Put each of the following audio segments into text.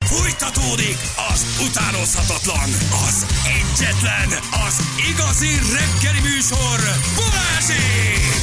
Fújtatódik az utánozhatatlan, az egyetlen, az igazi reggeli műsor, Balázsék!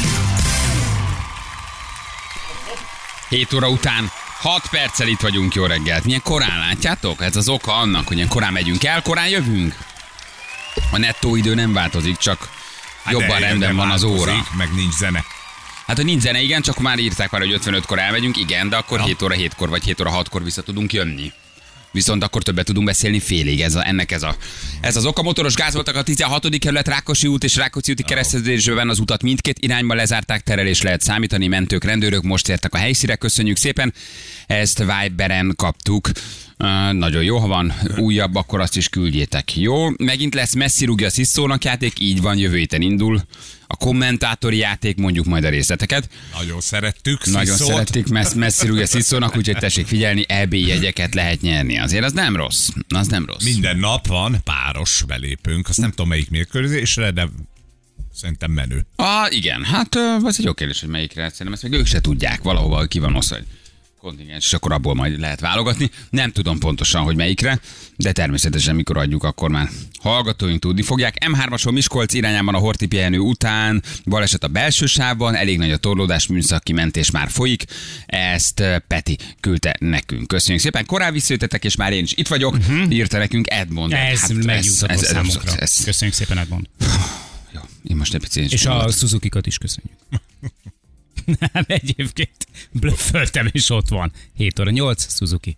7 óra után 6 perccel itt vagyunk, jó reggelt. Milyen korán, látjátok? Ez az oka annak, hogy ilyen korán megyünk el, korán jövünk. A nettó idő nem változik, csak jobban rendben van az óra. Meg nincs zene. Hát, hogy nincs zene, igen, csak már írták már, hogy 55-kor elmegyünk, igen, de akkor 7 óra 7-kor vagy 7 óra 6-kor vissza tudunk jönni. Viszont akkor többet tudunk beszélni félig, ez az oka. Motoros gáz voltak a 16. kerület Rákosi út és Rákóczi úti kereszteződésben az utat mindkét irányba lezárták, terelés lehet számítani, mentők, rendőrök most értek a helyszínre, köszönjük szépen. Ezt Viberen kaptuk. Nagyon jó, ha van újabb, akkor azt is küldjétek. Jó, megint lesz Messi rúgja Sziszónak játék, így van, jövő héten indul. A kommentátori játék, mondjuk majd a részleteket. Nagyon szerettük Nagyon Sziszót. szerették Messi rúgja Sziszónak, úgyhogy tessék figyelni, EB jegyeket lehet nyerni. Azért az nem rossz. Az nem rossz. Minden nap van páros belépőnk, azt nem tudom melyik mérkőzésre, de szerintem menő. Igen, hát az egy jó kérdés, hogy melyikre. Szerintem ezt meg ők se tudják, valahol ki van osztva, hogy kontingens, és akkor abból majd lehet válogatni. Nem tudom pontosan, hogy melyikre, de természetesen mikor adjuk, akkor már hallgatóink tudni fogják. M3-ason Miskolc irányában a Horthy pihenő után baleset a belső sávban, elég nagy a torlódás, műszaki mentés már folyik. Ezt Peti küldte nekünk. Köszönjük szépen. Korán visszajöttetek, és már én is itt vagyok. Írta nekünk Edmond. Ez megnyugtató számunkra. Köszönjük szépen, Edmond. Jó, én most egy picit. És a Suzuki-kat is köszönjük. Nem, egyébként blöfföltem, és ott van. 7 óra 8, Suzuki.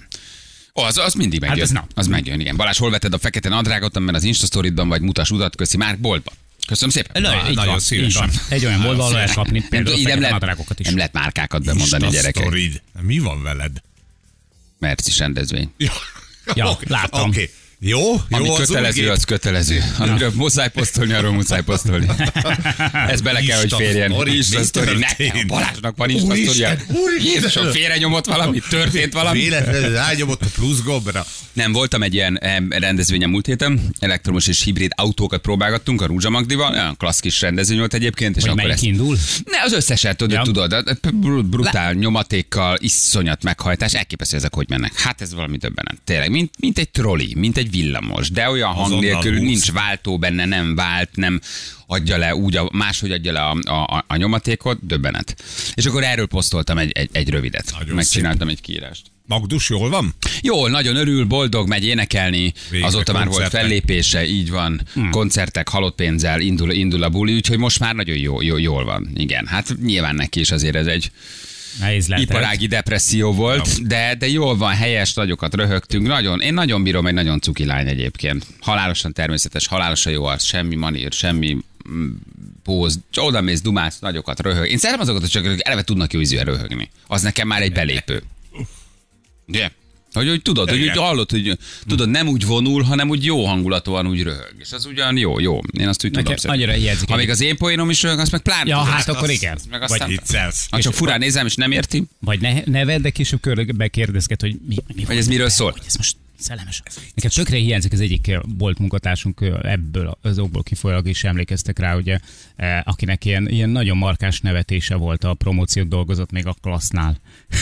Az mindig megjön. Hát az megjön, igen. Balázs, hol vetted a fekete nadrágot, amiben az Instastoryban vagy mutas utat, köszi már boltba. Köszönöm szépen. Nagyon szívesen. Egy olyan boltban lehet kapni például a fekete nadrágokat is. Nem lehet márkákat bemondani, gyerekek. Instastorid. Mi van veled? Mercis rendezvény. Ja, láttam. Okay. Jó, Ami az kötelező, az kötelező. Amiről muszáj posztolni, arról muszáj posztolni. Ez bele kell, hogy férjen. Instastory. Nekem, Balázsnak van Instastory. Jézusom, félrenyomott valami, történt valami. Véletlenül rányomott a plusz gombra. Nem, voltam egy ilyen rendezvényen múlt héten, elektromos és hibrid autókat próbálgattunk a Rúzsa Magdival, olyan klassz kis rendezvény volt egyébként. És hogy melyik indul? Ne, az összeset, tudod, brutál nyomatékkal, iszonyat meghajtás, elképesztő ezek, hogy mennek. Hát ez valami döbbenet. Tényleg, mint egy troli, mint egy villamos, de olyan hang nélkül, nincs váltó benne, nem vált, nem adja le úgy, máshogy adja le a nyomatékot, döbbenet. És akkor erről posztoltam egy rövidet. Nagyon megcsináltam egy kiírást. Magdus, jól van? Jól, nagyon örül, boldog, megy énekelni, végre azóta már volt fellépése, így van, koncertek, halott pénzzel indul a buli, úgyhogy most már nagyon jól van. Igen, hát nyilván neki is azért ez egy iparági depresszió volt, de jól van, helyes, nagyokat röhögtünk. Én nagyon bírom, egy nagyon cuki lány egyébként. Halálosan természetes, halálosan jó arc, semmi manír, semmi póz, oda mész, dumálsz, nagyokat röhög. Én szeretem azokat, hogy csak eleve tudnak jó ízűen röhögni. Az nekem már egy belépő. Yeah. Hogy tudod, hogy úgy hallod, hogy tudod, nem úgy vonul, hanem úgy jó hangulatúan úgy röhög. És az ugyan jó. Én azt úgy tudom. Annyira hiányzik. Ha még az én poénom is röhög, azt meg pláne. Ja, hát akkor igen. Vagy viccelsz. Ha csak furán nézem, és nem érti. Vagy neved, de később körbe kérdezget, hogy mi vagy ez miről szól. Hogy ez most szellemes. Nekem tökre hiányzik az egyik bolt munkatársunk, ebből az okból kifolyólag is emlékeztek rá, ugye, akinek ilyen nagyon markáns nevetése volt, a promóciót dolgozott még a Klassznál.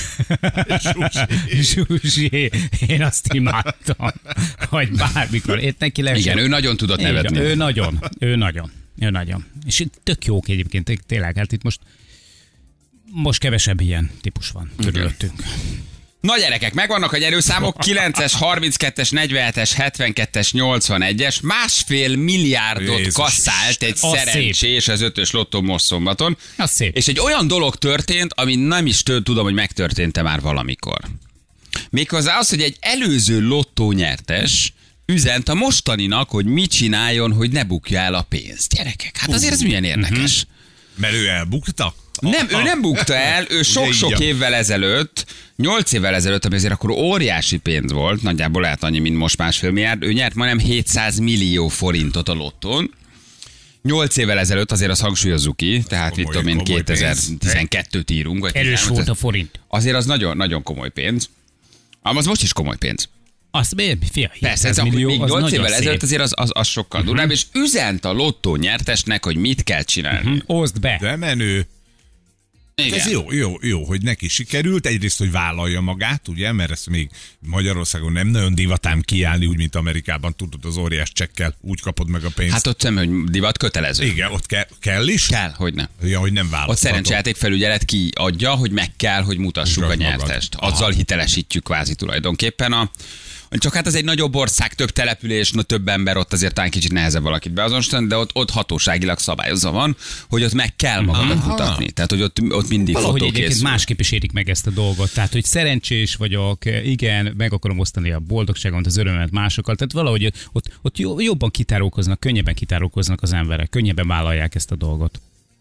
Zsuzsi. Én azt imádtam, hogy bármikor. Igen, ő nagyon tudott nevetni. Ő nagyon. És itt tök jók egyébként, tényleg, hát itt most kevesebb ilyen típus van körülöttünk. Na gyerekek, megvannak a nyerőszámok, 9-es, 32-es, 47-es, 72-es, 81-es, 1,5 milliárdot Jézus kasszált egy szerencsés az 5-ös lottó most szombaton. Az szép. És egy olyan dolog történt, ami nem is tudom, hogy megtörtént-e már valamikor. Méghozzá az, hogy egy előző lottó nyertes üzent a mostaninak, hogy mit csináljon, hogy ne bukja el a pénzt. Gyerekek, hát azért ez milyen érdekes. Mert ő elbukta? Nem, ő nem bukta el, ő sok-sok évvel ezelőtt, 8 évvel ezelőtt, ami azért akkor óriási pénz volt, nagyjából lehet annyi, mint most 1,5 milliárd, ő nyert majdnem 700 millió forintot a lottón. 8 évvel ezelőtt, azért azt hangsúlyozzuk ki, tehát itt tudom én 2012-t írunk. Vagy erős volt a forint. Azért az nagyon, nagyon komoly pénz. Az most is komoly pénz. Azt miért? Persze, millió, még 8 évvel ezelőtt azért az sokkal durvább, és üzent a lottó nyertesnek, hogy mit kell csinálni. Oszd be. De menő. Igen. Ez jó, hogy neki sikerült. Egyrészt, hogy vállalja magát, ugye, mert ezt még Magyarországon nem nagyon divatám kiállni, úgy, mint Amerikában, tudod, az óriás csekkel úgy kapod meg a pénzt. Hát ott sem, hogy divat kötelező. Igen, ott kell is. Kell, hogy nem. Ja, hogy nem választható. Ott szerencsejáték felügyelet kiadja, hogy meg kell, hogy mutassuk a nyertest. Azzal hitelesítjük kvázi tulajdonképpen csak hát ez egy nagyobb ország, több település, több ember, ott azért talán kicsit nehezebb valakit beazonosítani, de ott hatóságilag szabályozva van, hogy ott meg kell magadat mutatni. Tehát, hogy ott mindig valahogy fotó egyébként készül. másképp is érik meg ezt a dolgot. Tehát, hogy szerencsés vagyok, igen, meg akarom osztani a boldogságomat, az örömet másokkal. Tehát valahogy ott jobban kitárulkoznak, könnyebben kitárulkoznak az emberek, könnyebben vállalják ezt a dolgot.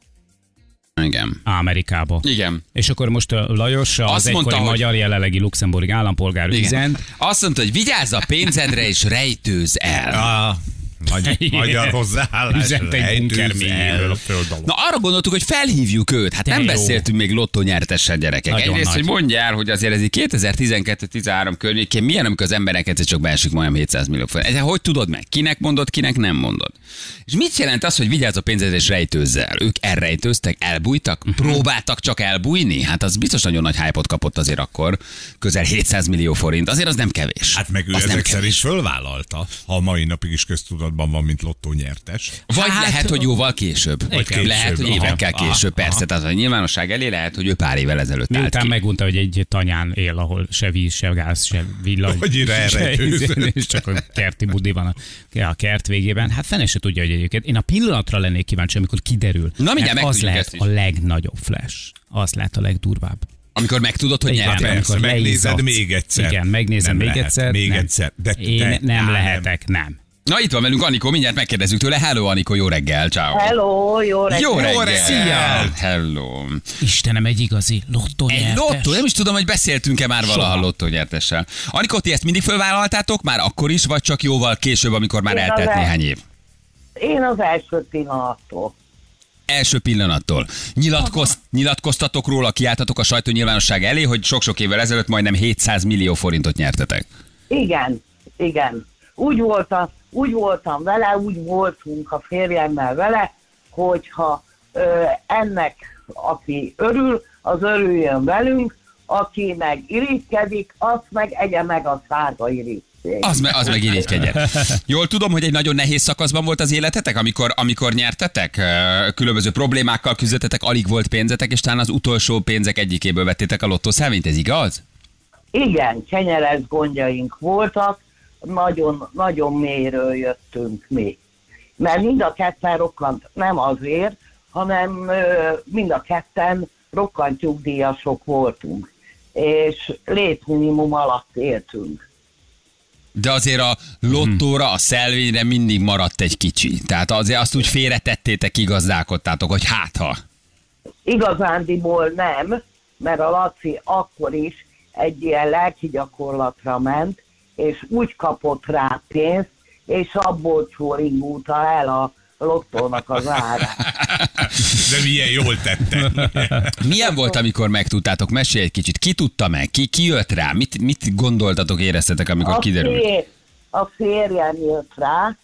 Igen. Amerikába. Igen. És akkor most Lajos, az egykori magyar, jelenlegi luxemburgi állampolgár üzent. Azt mondta, hogy vigyázz a pénzedre és rejtőzz el. Magyar hozzáállás. Üzent egy bunker mélyéből a föld alól. Na arra gondoltuk, hogy felhívjuk őt. Hát nem jó. beszéltünk még lottó nyertessel, gyerekek. Nagyon Egyrészt, nagy. hogy mondja el, hogy azért ez így 2012-13 környékén milyen, amikor az emberek egyszer csak beesik majdnem 700 millió forint. Hogy tudod meg? Kinek mondod, kinek nem mondod? És mit jelent az, hogy vigyázz a pénzedre és rejtőzz el? Ők elrejtőztek, elbújtak, próbáltak csak elbújni? Hát az biztos nagyon nagy hype-ot kapott azért akkor, közel 700 millió forint. Azért az nem kevés. Hát meg ő az ezek szerint fölvállalta, ha a mai napig is köztudatban van, mint lottó nyertes. Vagy lehet, hogy jóval később. később. Lehet, hogy évekkel később, persze. Tehát a nyilvánosság elé lehet, hogy ő pár évvel ezelőtt állt Miután ki. megunta, hogy egy tanyán él, ahol se víz, se gáz, se villany. Hogy És csak a kerti budi van a kert végében. Hát fene se tudja, hogy egyébként. Én a pillanatra lennék kíváncsi, amikor kiderül. Na, mindjárt mert az megtudjuk lehet ezt is. a legnagyobb flash. Az lehet a legdurvább. Amikor megtudod, hogy Igen, nyertél. Persze, amikor megnézed leizzadsz. még egyszer. Igen, megnézem Nem még lehet, egyszer. még nem. egyszer. De Én nem lehetek, nem. Na itt van velünk Anikó, mindjárt megkérdezzük tőle. Hello Anikó, jó reggel, ciao. Hello, jó reggel. Jó reggel. Szia. Hello. Istenem, egy igazi lottó Egy nyertes. lottó, nem is tudom, hogy beszéltünk-e már valaha lottónyertessel. Anikó, ti ezt mindig fölvállaltátok már akkor is, vagy csak jóval később, amikor már Én eltelt az néhány év? Én az első pillanattól. Első pillanattól. Nyilatkoztatok róla, kiálltatok a sajtónyilvánosság elé, hogy sok-sok évvel ezelőtt majdnem 700 millió forintot nyertetek. Igen. Úgy voltam vele, úgy voltunk a férjemmel vele, hogyha ennek, aki örül, az örüljön velünk, aki meg irigykedik, azt meg egye meg a szárga irigyszét. Az meg irigykedjen. Jól tudom, hogy egy nagyon nehéz szakaszban volt az életetek, amikor nyertetek? Különböző problémákkal küzdöttetek, alig volt pénzetek, és talán az utolsó pénzek egyikéből vettétek a lottószelvényt, ez igaz? Igen, kenyeres gondjaink voltak, nagyon mélyről jöttünk mi. Mert mind a ketten rokkant, nem azért, hanem mind a ketten rokkant nyugdíjasok voltunk. És létminimum alatt éltünk. De azért a lottóra, a szelvényre mindig maradt egy kicsi. Tehát azért azt úgy félretettétek, kigazdálkodtátok, hogy hátha. Igazándiból nem, mert a Laci akkor is egy ilyen lelki gyakorlatra ment, és úgy kapott rá pénzt, és abból csóringulta el a lottónak az árát. De milyen jól tette. Milyen volt, amikor megtudtátok? Mesélj egy kicsit. Ki tudta meg? Ki jött rá? Mit gondoltatok, éreztetek, amikor kiderült? A férjem jött rá,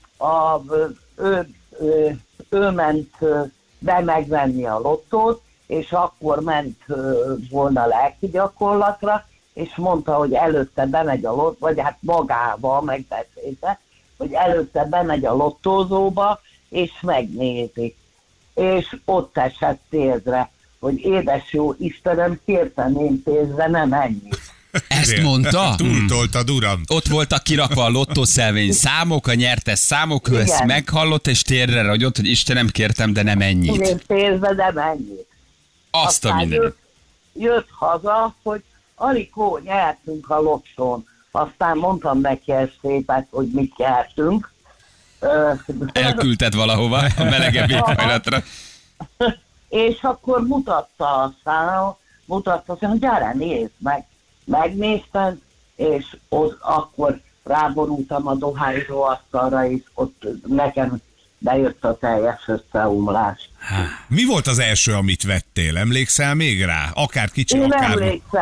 ő ment be megvenni a lottót, és akkor ment volna lelki gyakorlatra, és mondta, hogy előtte bemegy a lottó, vagy hát magával megbeszélte, hogy előtte bemegy a lottózóba, és megnézi. És ott esett térdre, hogy édes jó Istenem, kértem én pénzre, nem ennyi. Ezt mondta? Túltoltad, uram. Ott voltak kirakva a lottószelvény számok, a nyertes számok, ő ezt Igen. meghallott, és térdre ragyott, hogy Istenem, kértem, de nem ennyit. Én pénzre nem ennyit. Azt a Aztán mindenit. jött haza, hogy Anikó, nyertünk a lottón. Aztán mondtam neki ezt szépet, hogy mit nyertünk. Elküldted valahova a melegebb éghajlatra. És akkor mutatta, hogy gyere, nézd meg. Megnéztem, és akkor ráborultam a dohányzó asztalra, és ott nekem bejött a teljes összeomlás. Mi volt az első, amit vettél? Emlékszel még rá? Akár kicsi, akár...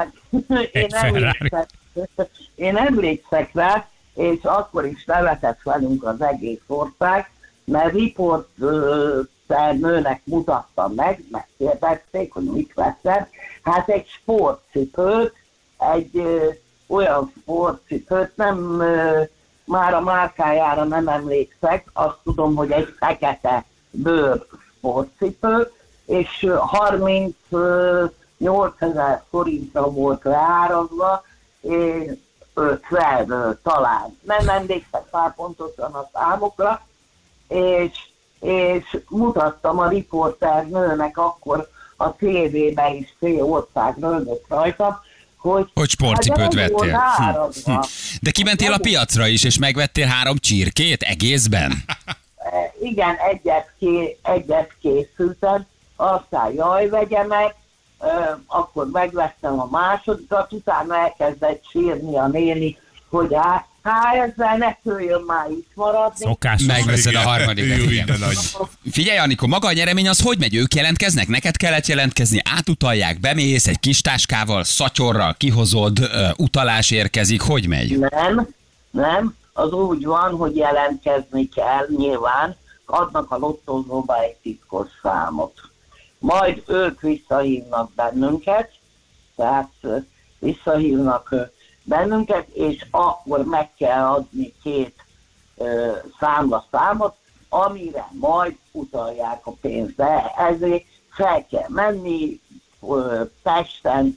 Én emlékszek rá, és akkor is nevetett velünk az egész ország, mert riporternőnek mutattam meg, megkérdezték, hogy mit vettem. Hát egy sportcipőt, egy olyan sportcipőt, nem, már a márkájára nem emlékszek, azt tudom, hogy egy fekete bőr sportcipő, és 38 000 forintra volt leárazva, és 50 talán. Nem emlékszek már pontosan a számokra, és mutattam a riporternőnek akkor a tévébe is, fél ország rögött rajtam, hogy sportcipőt vettél. De kimentél a piacra is, és megvettél 3 csirkét egészben? Igen, egyet készültem, aztán jaj, vegye meg, akkor megvettem a másodikat, utána elkezdett sírni a néni, hogy ezzel ne köljön már itt maradni. Szokás. Megveszed a harmadikat. Figyelj, Anikó, maga a nyeremény az hogy megy? Ők jelentkeznek? Neked kellett jelentkezni? Átutalják, bemész egy kis táskával, szatyorral, kihozod, utalás érkezik, hogy megy? Nem. Az úgy van, hogy jelentkezni kell, nyilván, adnak a lottózóba egy titkos számot. Majd ők visszahívnak bennünket, tehát visszahívnak bennünket, és akkor meg kell adni 2 számlaszámot, amire majd utalják a pénzt. De ezért fel kell menni, Pesten,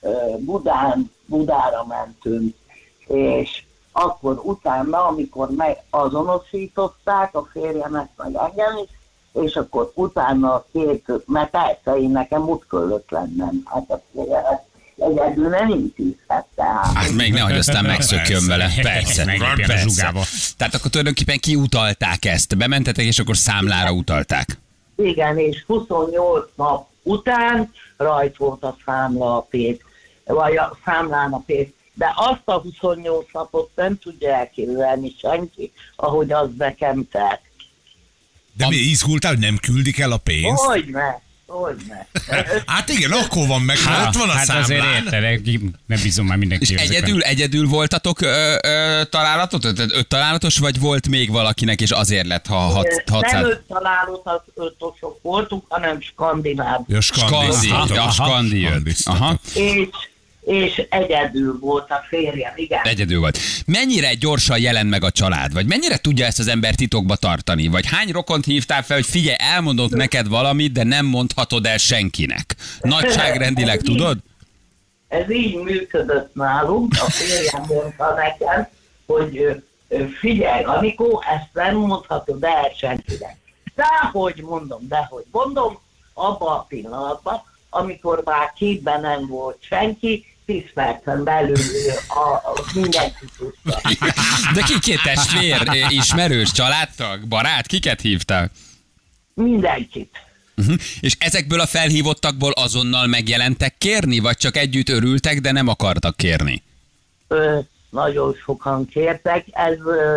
Budára mentünk, és akkor utána, amikor azonosították a férjemet, meg engem is, és akkor utána a 2, mert persze én nekem ott kellett lennem, hát a férjemet egyedül nem intézhette. Hát még nehogy aztán megszökjön vele. Persze. Tehát akkor tulajdonképpen kiutalták ezt. Bementetek, és akkor számlára utalták. Igen, és 28 nap után rajt volt a számla a pénz, vagy a számlán a pénz. De azt a 28 napot nem tudja elképzelni senki, ahogy az nekem tett. De mi izgultál, hogy nem küldik el a pénzt? Hogyne. Hát igen, akkor van meg, ott van a számlán. Azért érted, nem bízom már mindenki. És egyedül voltatok találatot? 5 találatos, vagy volt még valakinek, és azért lett, ha 600? Nem 5 találatosok voltunk, hanem skandináv. Ja, skandi jött. Aha. És egyedül volt a férjem, igen. Egyedül volt. Mennyire gyorsan jelent meg a család? Vagy mennyire tudja ezt az ember titokba tartani? Vagy hány rokont hívtál fel, hogy figyelj, elmondok neked valamit, de nem mondhatod el senkinek? Nagyságrendileg tudod? Ez így működött nálunk. A férjem mondta nekem, hogy figyelj, Anikó, ezt nem mondhatod el senkinek. Dehogy mondom, abban a pillanatban, amikor már képben nem volt senki, 10 percen belül mindenki tudta. De ki testvér, ismerős, családtag, barát, kiket hívtál? Mindenkit. És ezekből a felhívottakból azonnal megjelentek kérni, vagy csak együtt örültek, de nem akartak kérni? Nagyon sokan kértek, ez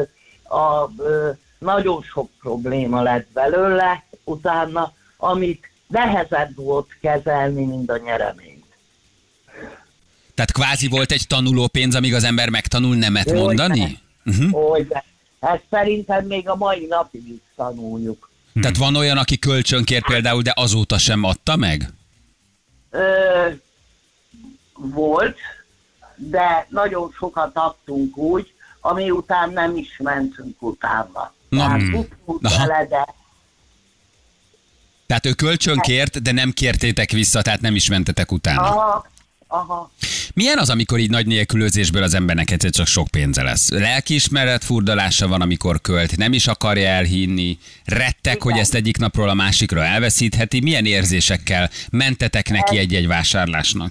nagyon sok probléma lett belőle utána, amit nehezebb volt kezelni, mint a nyereményt. Tehát kvázi volt egy tanulópénz, amíg az ember megtanul nemet mondani? Hogyne. Ezt szerintem még a mai napig is tanuljuk. Tehát van olyan, aki kölcsönkér például, de azóta sem adta meg? Volt, de nagyon sokat adtunk úgy, ami után nem is mentünk utána. Tehát ő kölcsönkért, de nem kértétek vissza, tehát nem is mentetek utána. Aha. Milyen az, amikor így nagy nélkülözésből az embernek egyszer csak sok pénze lesz? Lelkiismeret furdalása van, amikor költ, nem is akarja elhinni, rettek, hogy ezt egyik napról a másikra elveszítheti. Milyen érzésekkel mentetek neki egy-egy vásárlásnak?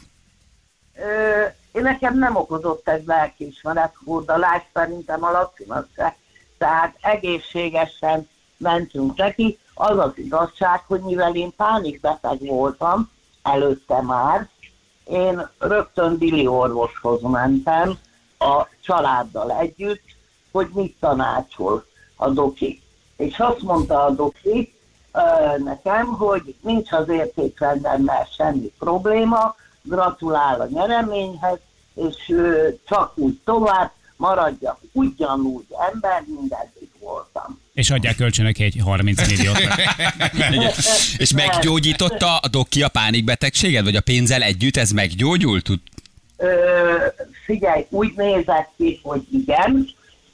Nekem nem okozott ez lelkiismeret furdalást, szerintem a Lacinak se. Tehát egészségesen mentünk neki. Az az igazság, hogy mivel én pánikbeteg voltam előtte már, én rögtön Billy orvoshoz mentem a családdal együtt, hogy mit tanácsol a doki. És azt mondta a doki nekem, hogy nincs az értékrendemmel semmi probléma, gratulál a nyereményhez, és csak úgy tovább, maradjak ugyanúgy ember, mint eddig voltam. És adják kölcsönök egy 30 milliót. És meggyógyította a doki a pánikbetegséget, vagy a pénzzel együtt ez meggyógyult? Figyelj, úgy nézett ki, hogy igen.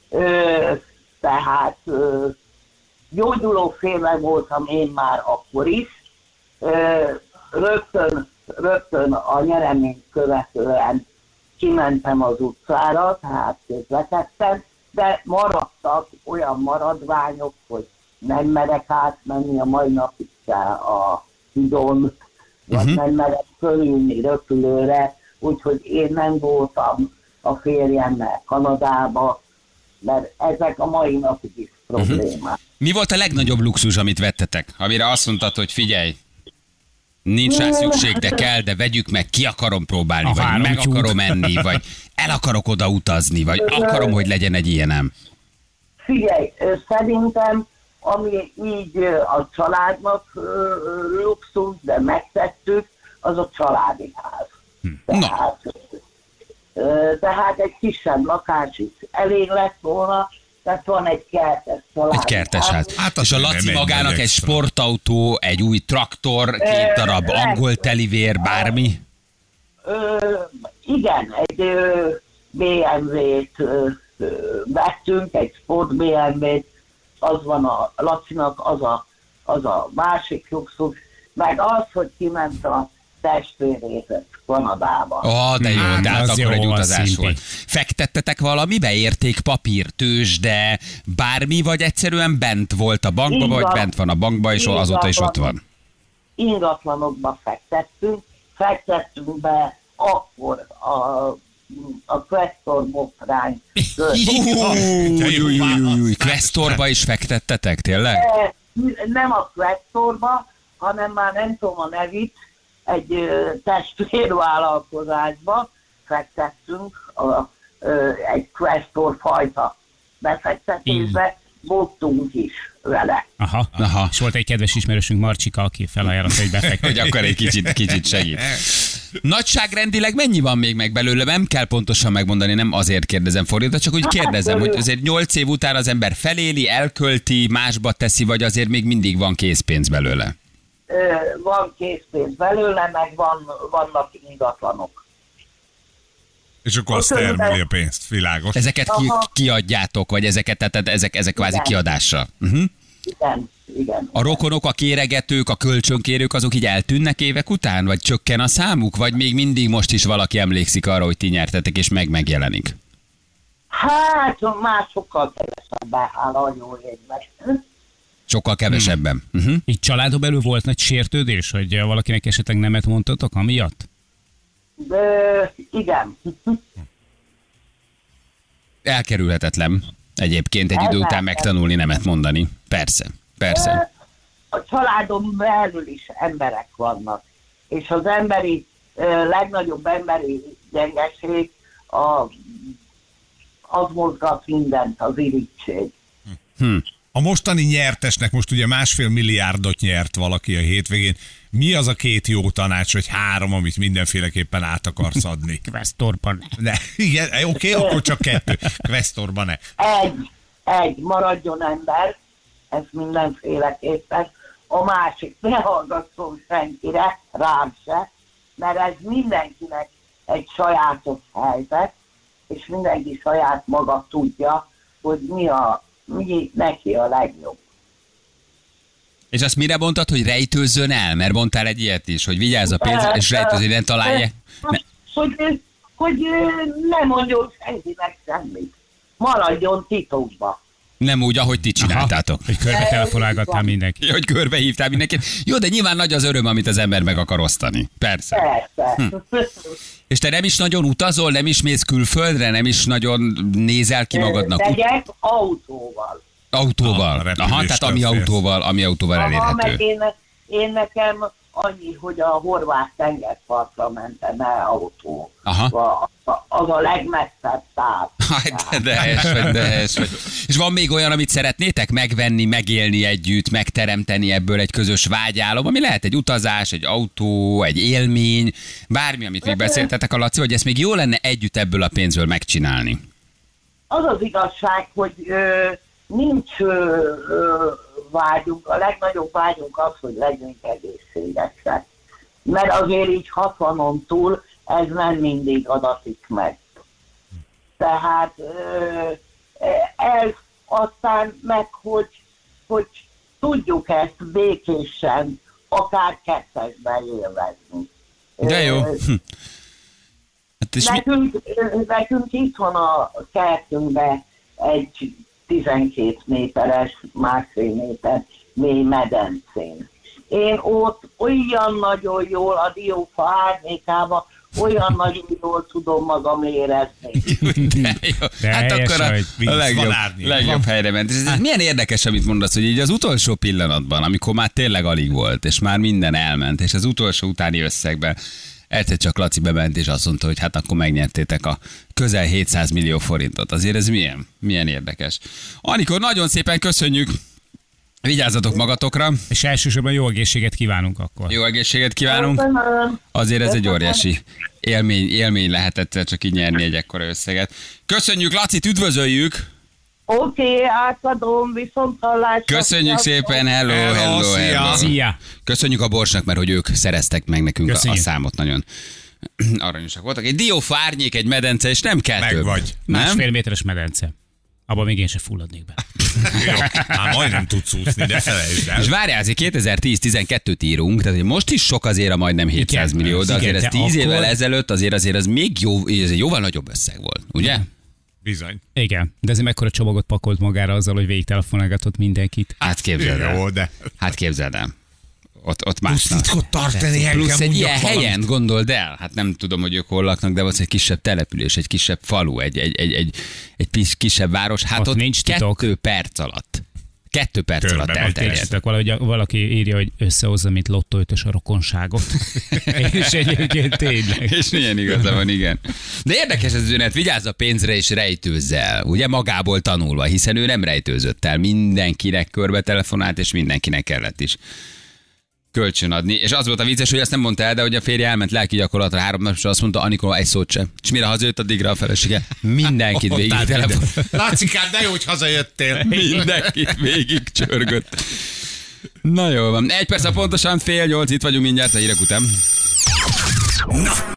Tehát gyógyulóféle voltam én már akkor is. Rögtön a nyereményt követően kimentem az utcára, tehát közvetettem, de maradtak olyan maradványok, hogy nem merek átmenni a mai napig a hidon, vagy nem merek fölülni röpülőre, úgyhogy én nem voltam a férjemmel Kanadába, mert ezek a mai napig is problémák. Mi volt a legnagyobb luxus, amit vettetek? Amire azt mondtad, hogy figyelj, nincs rá szükség, de kell, de vegyük meg, ki akarom próbálni, vagy meg akarom enni, vagy el akarok oda utazni, vagy akarom, hogy legyen egy ilyenem. Figyelj, szerintem, ami így a családnak luxus, de megtettük, az a családi ház. Tehát egy kisebb lakás is elég lett volna, tehát van egy kertes családi Egy kertes ház. Hát és a Laci magának egy sportautó, egy új traktor, 2 darab angol telivér, bármi? Igen, egy BMW-t vettünk, egy sport BMW-t, az van a Lacinak, az a másik luxus, meg az, hogy kiment a testvéréhez Kanadába. De jó, de hát akkor egy utazás volt. Fektettetek valamibe? Értékpapír, tőzsde, bármi, vagy egyszerűen bent volt a bankba, vagy bent van a bankba, és azóta is ott van? Ingatlanokba fektettünk be akkor a Questor botrány. Questorba is fektettetek, tényleg? Nem a Questorba, hanem már nem tudom a nevét, egy testvérvállalkozásba fektettünk egy Questor fajta befektetésbe, bottunk is vele. Aha. És volt egy kedves ismerősünk, Marcsika, aki felajánlott, hogy befektet. Hogy akkor egy kicsit segít. Nagyságrendileg mennyi van még meg belőle? Nem kell pontosan megmondani, nem azért kérdezem fordítva, csak úgy kérdezem, hogy azért 8 év után az ember feléli, elkölti, másba teszi, vagy azért még mindig van készpénz belőle? Van készpénz belőle, meg vannak ingatlanok. És akkor azt termeli a pénzt, világos. Ezeket kiadjátok, vagy ezek kvázi kiadásra? Igen. A rokonok, a kéregetők, a kölcsönkérők, azok így eltűnnek évek után? Vagy csökken a számuk? Vagy még mindig most is valaki emlékszik arra, hogy ti nyertetek, és megjelenik? Hát, már sokkal kevesebben, hála a jó égnek. Sokkal kevesebben. Így családon belül volt nagy sértődés, hogy valakinek esetleg nemet mondtatok amiatt? Igen. Elkerülhetetlen egyébként egy idő után megtanulni nemet mondani. Persze. A családon belül is emberek vannak, és az legnagyobb emberi gyengeség az mozgat mindent, az irigység. A mostani nyertesnek most ugye 1,5 milliárdot nyert valaki a hétvégén. Mi az a 2 jó tanács, vagy 3, amit mindenféleképpen át akarsz adni? Questorban. Igen, oké, akkor csak 2. Questorban ne. Egy, maradjon ember, ez mindenféleképpen. A másik, ne hallgasszon senkire, rám se, mert ez mindenkinek egy sajátos helyzet, és mindenki saját maga tudja, hogy mi neki a legjobb. És azt mire mondtad, hogy rejtőzzön el? Mert mondtál egy ilyet is, hogy vigyázz a pénzre, és rejtőzzön, hogy ne találja. Hogy ne mondjon senkinek semmit. Maradjon titokba. Nem úgy, ahogy ti csináltátok. Hogy körbe telefonálgattál mindenki. Hogy körbe hívtál mindenkit. Jó, de nyilván nagy az öröm, amit az ember meg akar osztani. Persze. És te nem is nagyon utazol, nem is mész külföldre, nem is nagyon nézel ki magadnak? Megyek autóval. Autóval. Tehát ami autóval elérhető. Meg én nekem annyi, hogy a horvát tengerpartra mentem el autó. Az a legmesszebb táv. De helyes vagy. És van még olyan, amit szeretnétek megvenni, megélni együtt, megteremteni ebből egy közös vágyálom, ami lehet egy utazás, egy autó, egy élmény, bármi, amit még beszéltetek a Laci, hogy ezt még jó lenne együtt ebből a pénzből megcsinálni. Az az igazság, hogy nincs vágyunk, a legnagyobb vágyunk az, hogy legyünk egészségesek. Mert azért így 60-on túl ez nem mindig adatik meg. Tehát ez aztán meg, hogy tudjuk ezt békésen, akár kettesben élvezni. De jó. Hát nekünk itt van a kertünkben egy 12 méteres, másfél méter mély medencén. Én ott olyan nagyon jól a diófa árnyékában, olyan nagyon jól tudom magam érezni. De jó. Hát akkor a legjobb helyre ment. Ez milyen érdekes, amit mondasz, hogy így az utolsó pillanatban, amikor már tényleg alig volt, és már minden elment, és az utolsó utáni összegben egyszer csak Laci bement, és azt mondta, hogy hát akkor megnyertétek a közel 700 millió forintot. Azért ez milyen érdekes. Anikó, nagyon szépen köszönjük. Vigyázzatok magatokra. És elsősorban jó egészséget kívánunk akkor. Jó egészséget kívánunk. Azért ez egy óriási élmény lehet egyszer csak így nyerni egy ekkora összeget. Köszönjük, Lacit, üdvözöljük! Oké, átadom, viszonthallásra. Köszönjük szépen, hello. Szia! Köszönjük a Borsnak, mert hogy ők szereztek meg nekünk a számot, nagyon aranyosak voltak. Egy diófa árnyék, egy medence, és nem kell több. Vagy. Másfél méteres medence. Abban még én sem fulladnék be. Már majdnem tudsz úszni, de felejtsd el. És várjál, azért 2010-12-t írunk, tehát most is sok azért a majdnem 700 millió, de azért ez 10 évvel ezelőtt azért az még jóval nagyobb összeg volt, ugye? Bizony. Igen, de ez mekkora csomagot pakolt magára azzal, hogy végigtelefonálgatott mindenkit. Hát képzeld el. Jó, de... Hát képzeld el. Ott másnak. Plusz tartani plusz egy ilyen helyen, gondold el. Hát nem tudom, hogy ők hol laknak, de az egy kisebb település, egy kisebb falu, egy kisebb város. Hát ott nincs 2 perc alatt. 2 perc alatt elterjedt. Valaki írja, hogy összehozza, mint lottóötös a rokonságot. És egyébként tényleg. És milyen igaza van, igen. De érdekes ez az üzenet, vigyázz a pénzre és rejtőzz el. Ugye magából tanulva, hiszen ő nem rejtőzött el. Mindenkinek körbe telefonált, és mindenkinek kellett is kölcsönadni. És az volt a vicces, hogy azt nem mondta el, de hogy a férje elment lelki gyakorlatra 3 napra, azt mondta, Anikó, egy szót sem. És mire hazajött, addigra a felesége mindenkit végig telefon. Lacikám, de jó, hogy hazajöttél. Mindenkit végig csörgött. Na jó van. 1 perc pontosan 7:30, itt vagyunk mindjárt a hírek után. Na,